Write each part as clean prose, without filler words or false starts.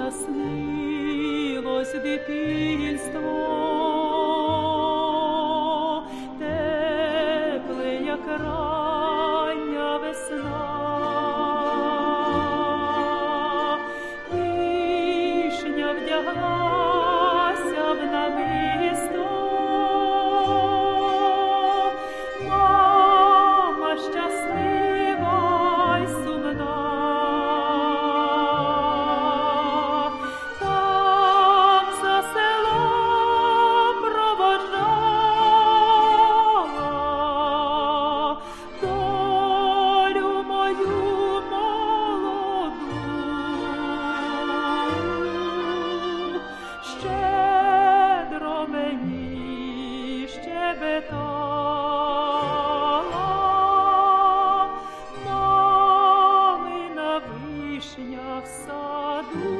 наснилось дитинство, тепле, як рання весна. Вишня вдяглася в намисто, мама щаслива й сумна. Мамина вишня в саду,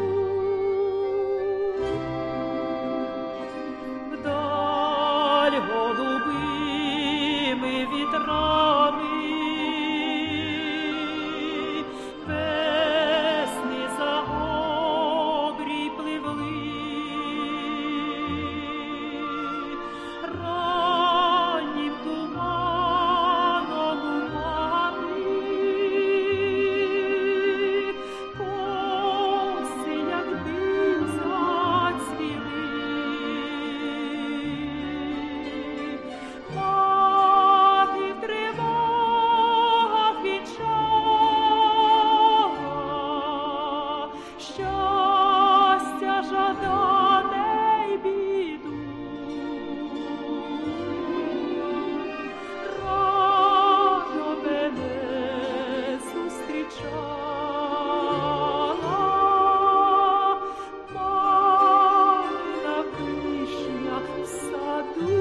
вдаль голубими вітрами весни за обрій пливли. Щастя жадане й біду, рано мене зустрічала мамина вишня в саду.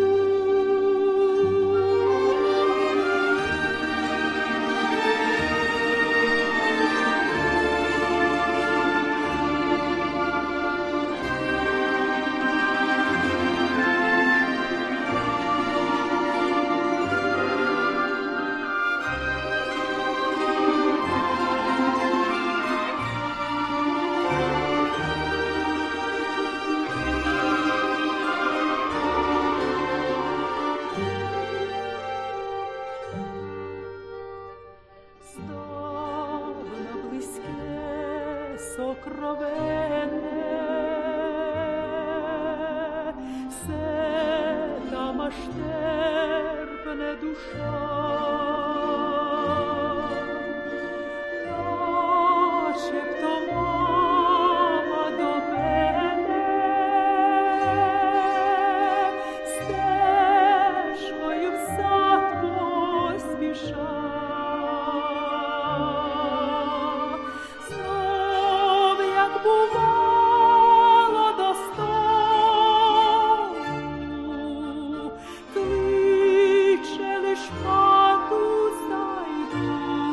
Сокровенне, все там аж терпне душа, начебто мама до мене стежкою в сад поспіша. Бувало до столу, кличе лиш хату зайду,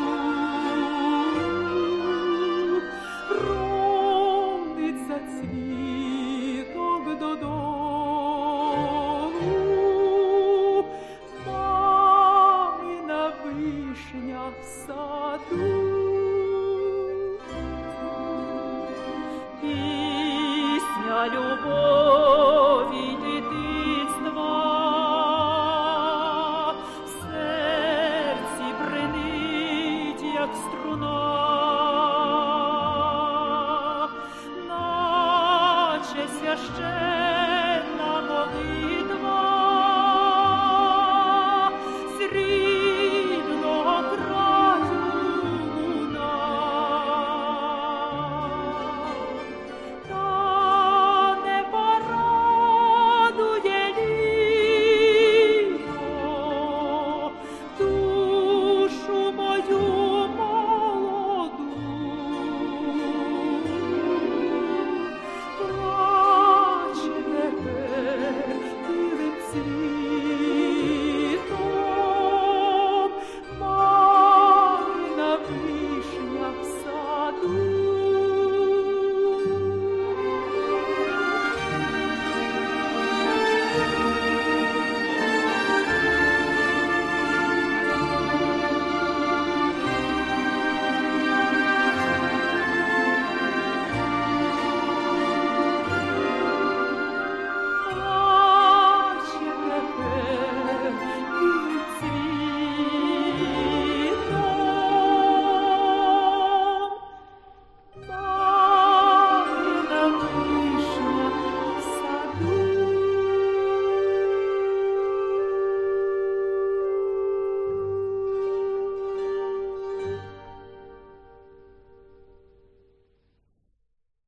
ронить за цвіток додолу, мамина вишня в саду. Пісня любов